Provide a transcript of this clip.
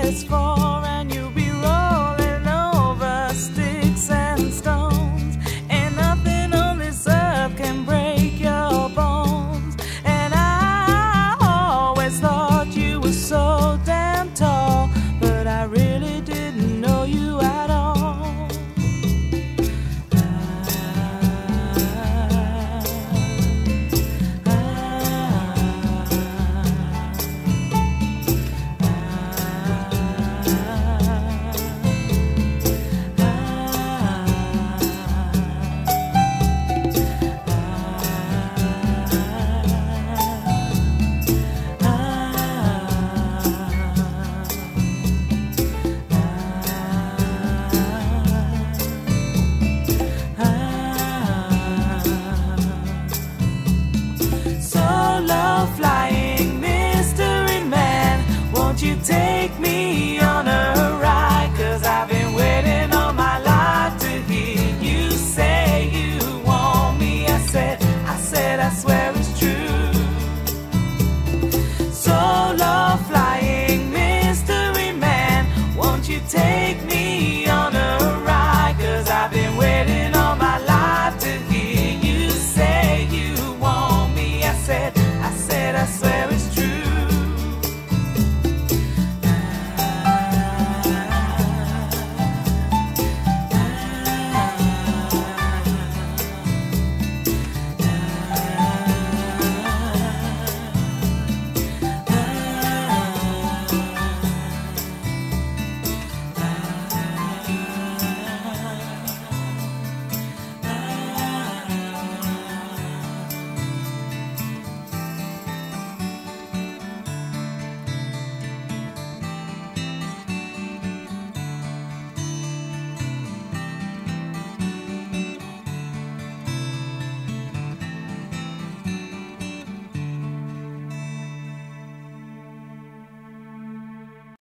PS4 and you'll be rolling over sticks and stones, and nothing on this earth can break your bones. And I always thought you were so damn tall, but I really didn't know you at all. Solo flying mystery man, won't you take me